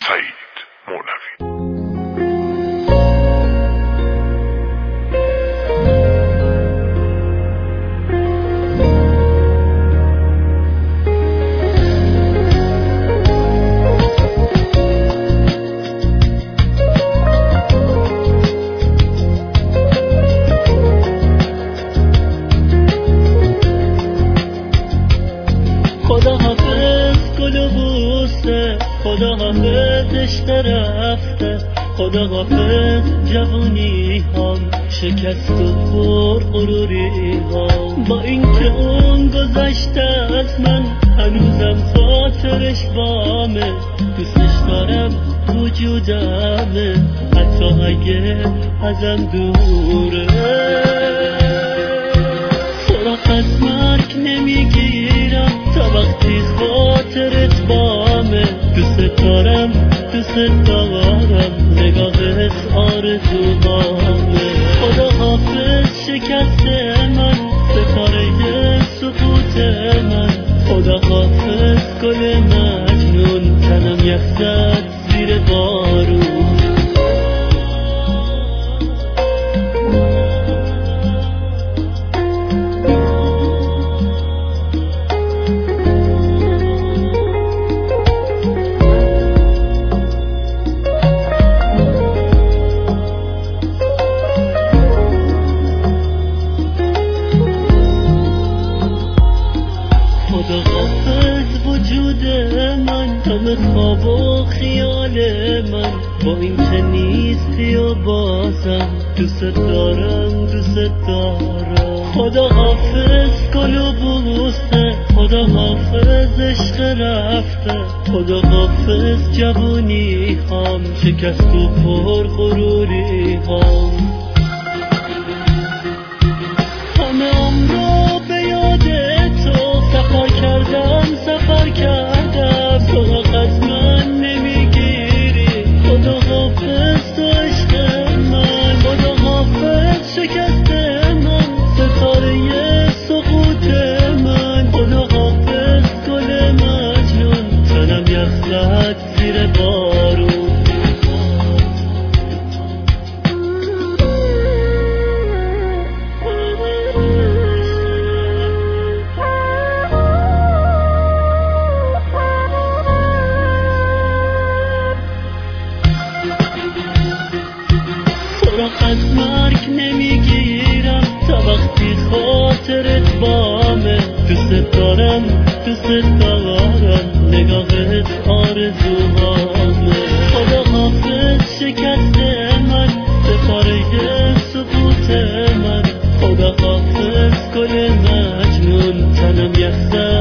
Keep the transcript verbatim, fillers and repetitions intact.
سعید مولوی. خدا حافظ گل و بوسه، خدا حافظ عشق رفته، خدا حافظ جوانی هم شکست و پر غروری هم. با اینکه اون گذشته از من هنوزم خاطرش بامه، دوستش دارم وجودمه حتی اگه ازم دوره. سراغ از مرگ نمیگیرم تا وقتی خاطرت بامه. دوست دارم دوست دارم نگاهت آرزوهامه. خدا حافظ شکست من، ستاره سقوط من. خدا حافظ گل مجنون، تنم یخ زد زیر بارون. خدا حافظ وجود من، همه خواب و خیال من. با این که نیستی و بازم دوست دارم دوست دارم. خدا حافظ گل و بوسه، خدا حافظ عشق رفته، خدا حافظ جوانی هم شکست و پر غروری هم. همه عمرو به یاد تو سفر کردم سفر کردم. سراغ از من نمیگیری، خدا حافظ تو عشق من. خدا حافظ شکست من، ستاره سقوط من. خدا حافظ گل مجنون، تنم یخ زد زیر بارون. سراغ از مرگ نمیگیرم تا وقتی خاطرت بامه. دوست دارم دوست دارم نگاهت آرزوهامه. خدا حافظ شکست من، ستاره سقوط من. خدا حافظ گل مجنون، تنم یخ زد